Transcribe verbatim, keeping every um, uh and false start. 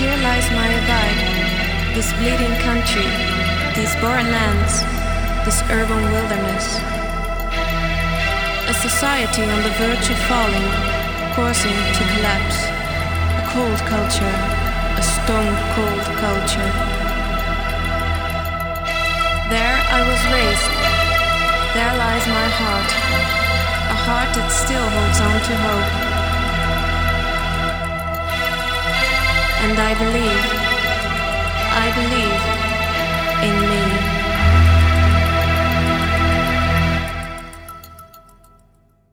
Here lies my abide, this bleeding country, these barren lands, this urban wilderness. A society on the verge of falling, coursing to collapse. A cold culture, a stone cold culture. There I was raised, there lies my heart, a heart that still holds on to hope. And I believe, I believe in me.